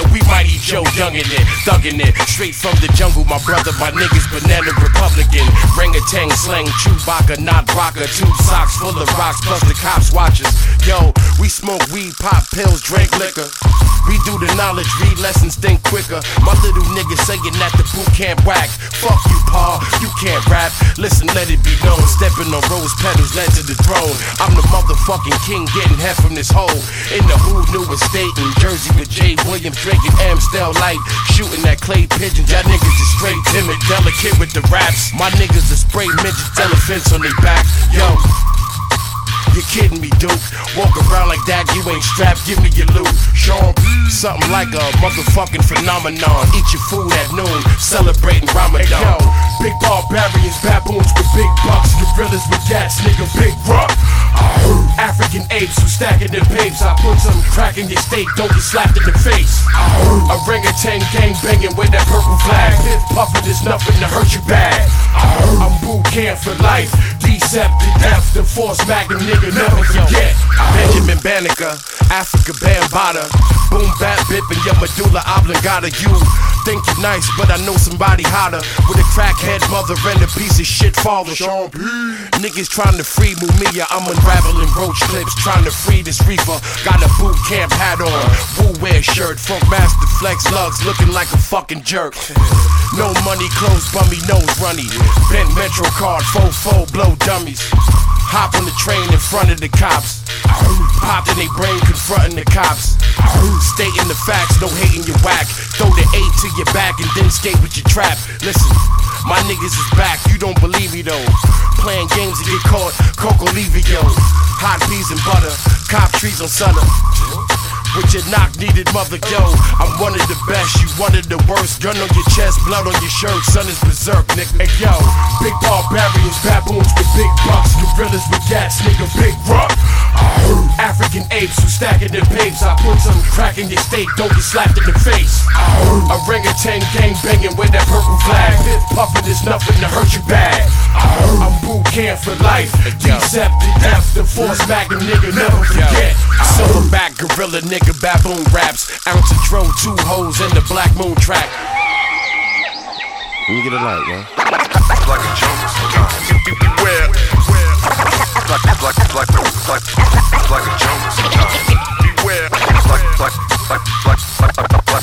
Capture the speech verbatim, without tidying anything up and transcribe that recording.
yo, we Mighty Joe Youngin' it, thuggin' it. Straight from the jungle, my brother, my niggas, Banana Republican. Ring-a-tang, slang, Chewbacca, not rocker. Two socks full of rocks, plus the cops watch us. Yo, we smoke weed, pop pills, drink liquor. We do the knowledge, read lessons, think quicker. My little nigga saying that the boot camp whack. Fuck you, Paul, you can't rap. Listen, let it be known. Stepping on rose petals led to the throne. I'm the motherfucking king, getting head from this hole. In the who new estate in Jersey with Jay Williams, drinking Amstel Light, shooting at clay pigeons. Y'all niggas is straight timid, delicate with the raps. My niggas are spray midgets, elephants on their back. Yo, you're kidding me, Duke. Walk around like that, you ain't strapped, give me your loot. Sean, something like a motherfucking phenomenon. Eat your food at noon, celebrating Ramadan. Hey, yo, big barbarians, baboons with big bucks, gorillas with gats, nigga, big rock. African apes who stacking their papes. I put some crack in your steak, don't get slapped in the face. A ring-a-tang gang banging with that purple flag. Fifth puffin' is nothing to hurt you bad. I'm boot camp for life, Decept to death, the force magnum nigga, never forget. Benjamin Banneker, Africa Bambaataa, boom bap bippin' your medulla oblongata. You think you're nice, but I know somebody hotter. With a crackhead mother and a piece of shit father. Sean P. Niggas trying to free Mumia, I'm unraveling roach clips, trying to free this reefer. Got a boot camp hat on, Woo wear shirt, Funk Master Flex lugs, looking like a fucking jerk. No money, clothes, bummy, nose runny. Bent Metro card, faux blow dummies. Hop on the train in front of the cops. Popped in they brain, confronting the cops. Stating the facts, no hating your whack. Throw the eight to your back and then skate with your trap. Listen, my niggas is back, you don't believe me though. Playing games to get caught, Coco Levio. Hot peas and butter, cop trees on Sutter. With your knock needed mother, yo, I'm one of the best, you one of the worst. Gun on your chest, blood on your shirt, son is berserk, nigga. Hey yo, big barbarians, baboons with big bucks, gorillas with gats, nigga, big rock. African apes who stacking their papes. I put some crack in your steak, don't get slapped in the face. A ring-a-tang gang banging with that purple flag. Fifth puffin' is nothing to hurt you bad. I'm boot camp for life, Decept to death, the force magnum nigga, never forget. Silverback gorilla nigga, baboon raps. Ounce of dro, two hoes in the Black Moon track. Let me get a light, man. Like a jungle sometimes. Beware. Like, like, like, like, like, like a jungle sometimes. Beware. Like, like, like, like, like, like, like.